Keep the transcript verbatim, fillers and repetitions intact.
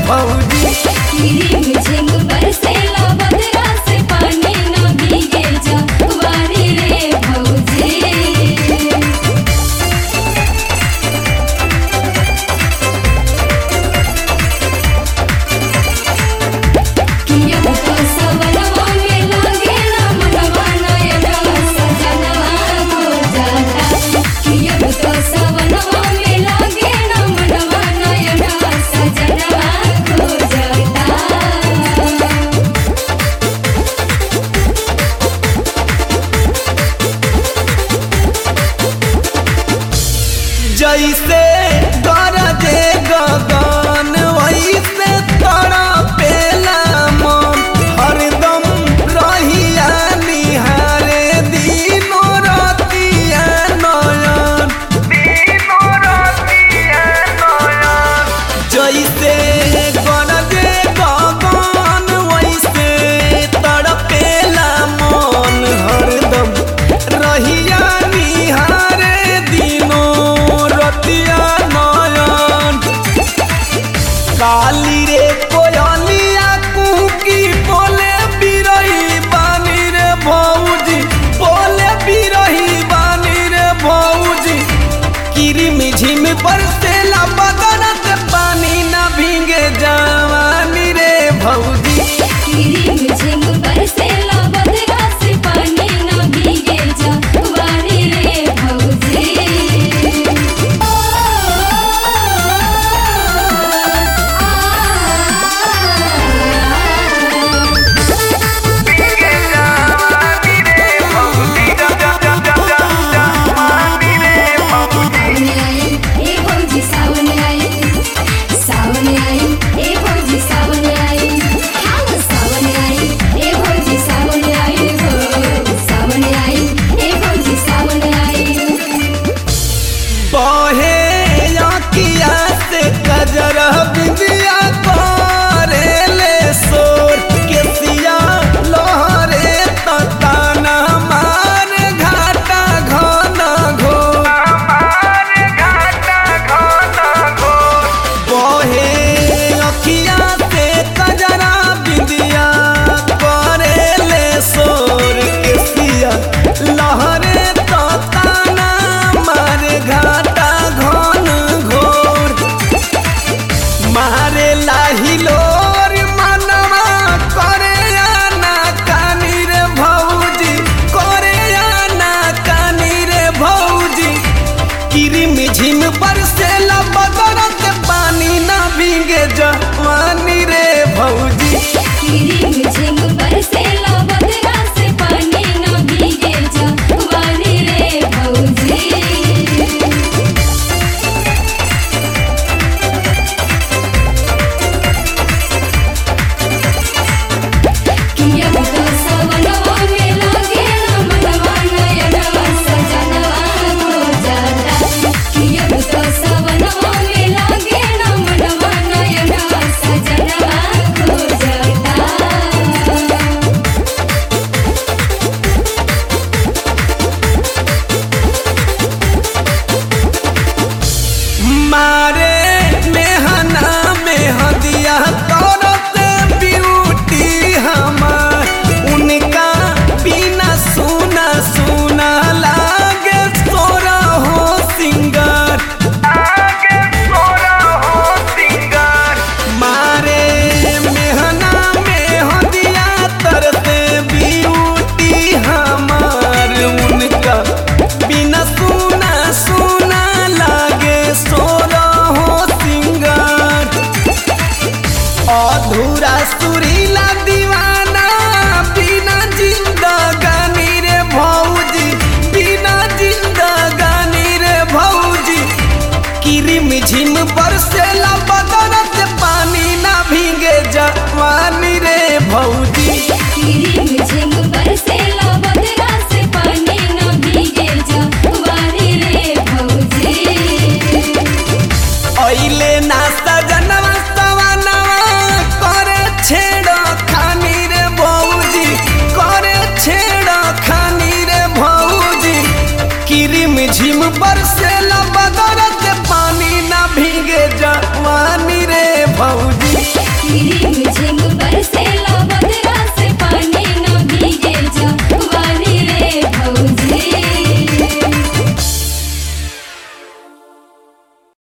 भौजी। झिम झिम बरसेला बदरा से पानी न भीगे जवानी रे भौजी। किया तो सवनवा में लागे ना मनवा नयना सजनवा हो जाता। किया तो सवनवा में लागे ना मनवा नयना सजनवा हो जाता। जैसे गरजे गगन वैसे तड़पेला मन, हरदम रहिया निहारे दिनो रतिया नयन। जैसे गरजे गगन वैसे तड़पेला मन, हरदम रहिया निहारे दिनो रतिया नयन। काली रे कोयलिया कुकी बोले बिरही बानी रे भौजी, बोले बिरही बानी रे भौजी। किरिम झिम बरसेला बदरत पानी न भीगे जवानी रे भौजी। झिम झिम बरसेला बदरा से पानी न भीगे जवानी रे भौजी। सावन आई सावन आई ए भौजी सावन आई। हाँ सावन आई ए भौजी सावन आई हो सावन आई ए भौजी सावन आई। बहे आँखिया से कजर बिंदिया करेले सोर, केसिया लहरे ताना मारे घाटा घन घोर। बहे आँखिया से कजरा बिंदिया करेले सोर, केसिया लहरे ताना मारे घाटा घन घोर। मारे लाहिलोर मनवा करे आना कानी रे भौजी, करे आना कानी रे भौजी। किरिम झिम बरसेला बदरत पानी न भीगे जवानी रे भौजी। झिम झिम बरसेला बदरा से पानी न भीगे जवानी रे भौजी। किया तो सवनवा में लागे ना मनवा नयना सजनवा हो जाता। किया तो सवनवा में लागे ना मनवा नयना सजनवा गिरी